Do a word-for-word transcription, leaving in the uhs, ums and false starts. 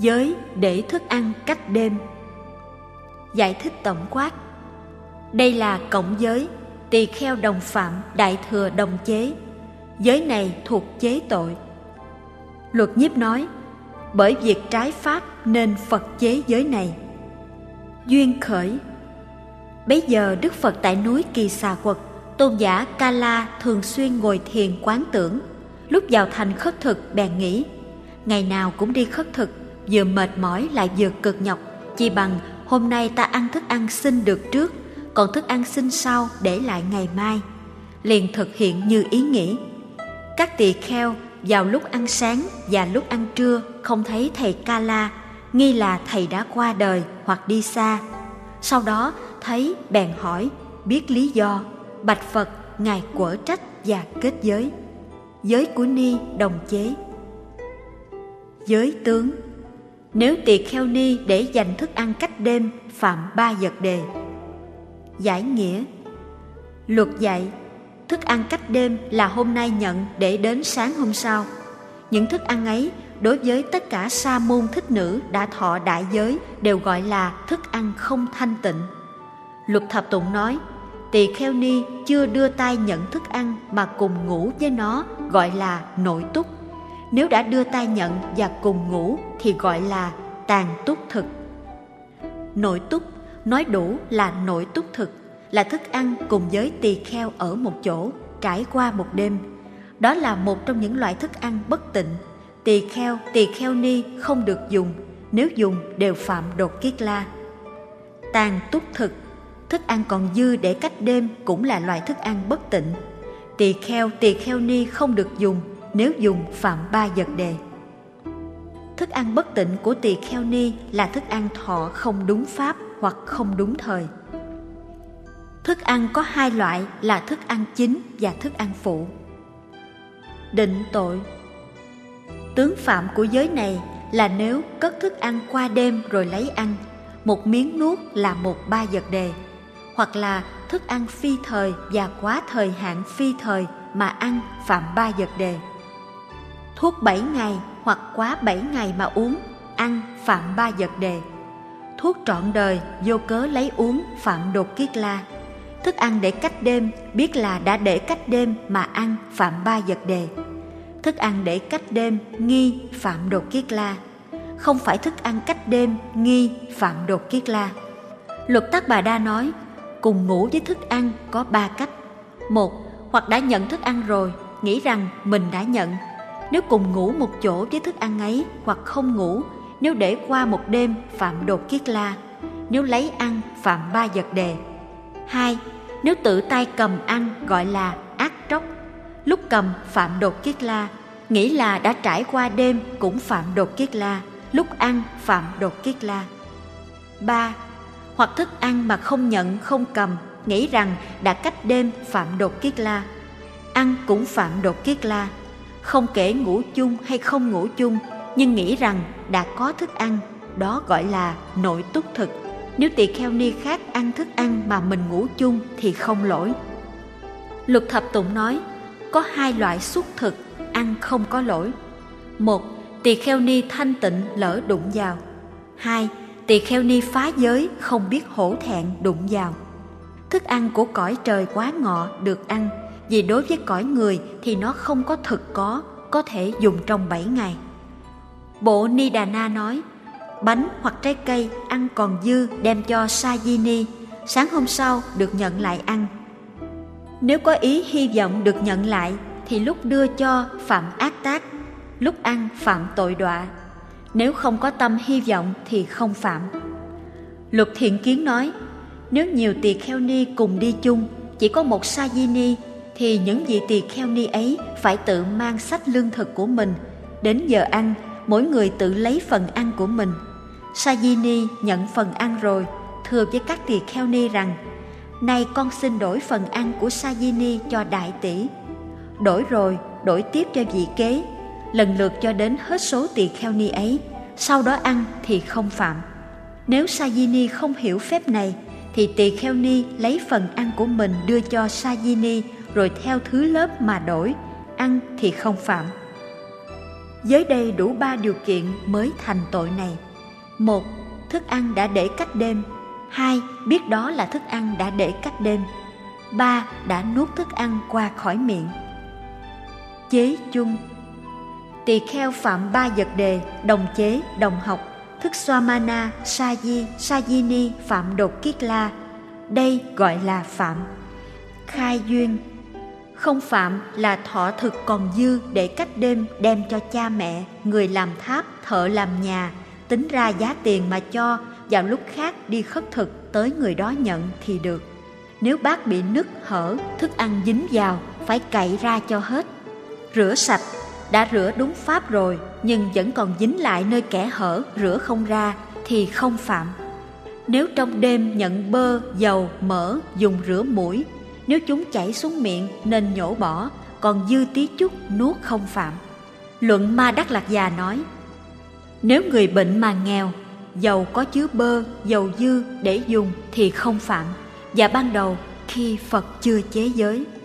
Giới để thức ăn cách đêm. Giải thích tổng quát. Đây là cộng giới, tỳ kheo đồng phạm, đại thừa đồng chế. Giới này thuộc chế tội. Luật Nhiếp nói, bởi việc trái pháp nên Phật chế giới này. Duyên khởi. Bấy giờ Đức Phật tại núi Kỳ Xà Quật, tôn giả Ca La thường xuyên ngồi thiền quán tưởng. Lúc vào thành khất thực bèn nghĩ, ngày nào cũng đi khất thực, vừa mệt mỏi lại vừa cực nhọc, chỉ bằng hôm nay ta ăn thức ăn xin được trước, còn thức ăn xin sau để lại ngày mai. Liền thực hiện như ý nghĩ. Các tỳ kheo vào lúc ăn sáng và lúc ăn trưa không thấy thầy Ca La, nghi là thầy đã qua đời hoặc đi xa. Sau đó thấy bèn hỏi, biết lý do, bạch Phật, ngài quở trách và kết giới. Giới của Ni đồng chế. Giới tướng. Nếu tỳ kheo Ni để dành thức ăn cách đêm, phạm ba vật đề. Giải nghĩa. Luật dạy, thức ăn cách đêm là hôm nay nhận để đến sáng hôm sau. Những thức ăn ấy đối với tất cả sa môn thích nữ đã thọ đại giới đều gọi là thức ăn không thanh tịnh. Luật Thập Tụng nói, tỳ kheo Ni chưa đưa tay nhận thức ăn mà cùng ngủ với nó gọi là nội túc. Nếu đã đưa tay nhận và cùng ngủ thì gọi là tàn túc thực. Nội túc nói đủ là nội túc thực, là thức ăn cùng với tỳ kheo ở một chỗ, trải qua một đêm. Đó là một trong những loại thức ăn bất tịnh. Tỳ kheo, tỳ kheo Ni không được dùng, nếu dùng đều phạm đột kiết la. Tàn túc thực, thức ăn còn dư để cách đêm cũng là loại thức ăn bất tịnh. Tỳ kheo, tỳ kheo Ni không được dùng, nếu dùng phạm ba vật đề. Thức ăn bất tịnh của tỳ kheo Ni là thức ăn thọ không đúng pháp hoặc không đúng thời. Thức ăn có hai loại là thức ăn chính và thức ăn phụ. Định tội. Tướng phạm của giới này là nếu cất thức ăn qua đêm rồi lấy ăn, một miếng nuốt là một ba vật đề, hoặc là thức ăn phi thời và quá thời hạn phi thời mà ăn phạm ba vật đề. Thuốc bảy ngày hoặc quá bảy ngày mà uống, ăn phạm ba vật đề. Thuốc trọn đời vô cớ lấy uống phạm đột kiết la. Thức ăn để cách đêm biết là đã để cách đêm mà ăn phạm ba vật đề. Thức ăn để cách đêm nghi phạm đột kiết la. Không phải thức ăn cách đêm nghi phạm đột kiết la. Luật Tát Bà Đa nói, cùng ngủ với thức ăn có ba cách. Một, hoặc đã nhận thức ăn rồi, nghĩ rằng mình đã nhận. Nếu cùng ngủ một chỗ với thức ăn ấy, hoặc không ngủ, nếu để qua một đêm phạm đột kiết la. Nếu lấy ăn phạm ba vật đề. Hai, nếu tự tay cầm ăn gọi là ác tróc. Lúc cầm phạm đột kiết la, nghĩ là đã trải qua đêm cũng phạm đột kiết la, lúc ăn phạm đột kiết la. Ba, hoặc thức ăn mà không nhận không cầm, nghĩ rằng đã cách đêm phạm đột kiết la, ăn cũng phạm đột kiết la. Không kể ngủ chung hay không ngủ chung, nhưng nghĩ rằng đã có thức ăn, đó gọi là nội túc thực. Nếu tỳ kheo Ni khác ăn thức ăn mà mình ngủ chung thì không lỗi. Luật Thập Tụng nói, có hai loại xúc thực, ăn không có lỗi. Một, tỳ kheo Ni thanh tịnh lỡ đụng vào. Hai, tỳ kheo Ni phá giới không biết hổ thẹn đụng vào. Thức ăn của cõi trời quá ngọ được ăn, vì đối với cõi người thì nó không có thực có, có thể dùng trong bảy ngày. Bộ Ni Đà Na nói, bánh hoặc trái cây ăn còn dư đem cho Sa Di Ni, sáng hôm sau được nhận lại ăn. Nếu có ý hy vọng được nhận lại thì lúc đưa cho phạm ác tác, lúc ăn phạm tội đọa. Nếu không có tâm hy vọng thì không phạm. Luật Thiện Kiến nói, nếu nhiều tỳ kheo Ni cùng đi chung, chỉ có một Sa Di Ni, thì những vị tỳ kheo Ni ấy phải tự mang sách lương thực của mình. Đến giờ ăn, mỗi người tự lấy phần ăn của mình. Sa Di Ni nhận phần ăn rồi, thưa với các tỳ kheo Ni rằng, nay con xin đổi phần ăn của Sa Di Ni cho đại tỷ. Đổi rồi, đổi tiếp cho vị kế, lần lượt cho đến hết số tỳ kheo Ni ấy, sau đó ăn thì không phạm. Nếu Sa Di Ni không hiểu phép này, thì tỳ kheo Ni lấy phần ăn của mình đưa cho Sa Di Ni, rồi theo thứ lớp mà đổi, ăn thì không phạm. Giới đây đủ ba điều kiện mới thành tội này. Một, thức ăn đã để cách đêm. Hai, biết đó là thức ăn đã để cách đêm. Ba, đã nuốt thức ăn qua khỏi miệng. Chế chung. Tỳ kheo phạm ba vật đề, đồng chế, đồng học, thức Swamana, Saji, Sajini phạm đột kiết la. Đây gọi là phạm. Khai duyên. Không phạm là thọ thực còn dư để cách đêm đem cho cha mẹ, người làm tháp, thợ làm nhà, tính ra giá tiền mà cho, vào lúc khác đi khất thực tới người đó nhận thì được. Nếu bát bị nứt hở, thức ăn dính vào, phải cậy ra cho hết. Rửa sạch, đã rửa đúng pháp rồi nhưng vẫn còn dính lại nơi kẽ hở, rửa không ra thì không phạm. Nếu trong đêm nhận bơ, dầu, mỡ dùng rửa mũi, nếu chúng chảy xuống miệng nên nhổ bỏ, còn dư tí chút nuốt không phạm. Luận Ma Đắc Lạc Già nói, nếu người bệnh mà nghèo, dầu có chứa bơ, dầu dư để dùng thì không phạm. Và ban đầu khi Phật chưa chế giới.